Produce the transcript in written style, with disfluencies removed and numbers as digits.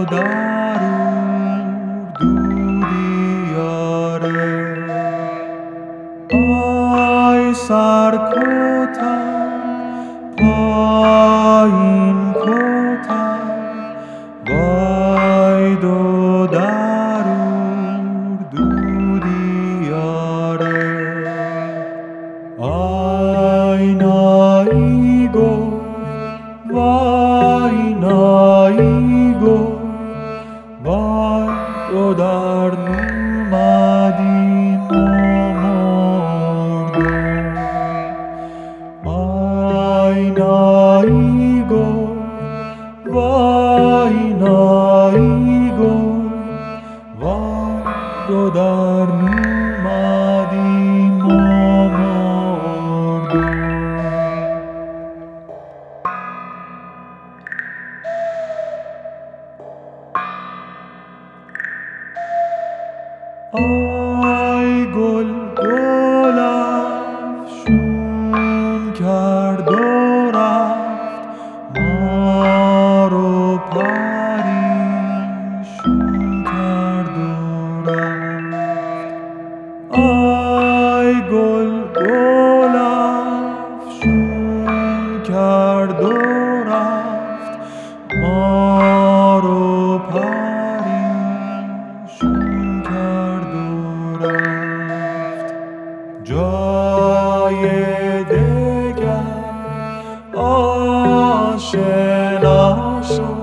درون دودیاره آی سرکوتم پایین کوتم وای دو درون دودیاره آی نایی گو وای نایی گو وای دو در اومدیم و مردیم آی نایی گو وای نایی گو وای دو در اومدیم و مردیم آی گل گل افشون کرد و رفت ما رو پریشون کرد و رفت آی گل گل افشون کرد و رفت ما رو پریشون کرد و رفت جای دگر آشنا شد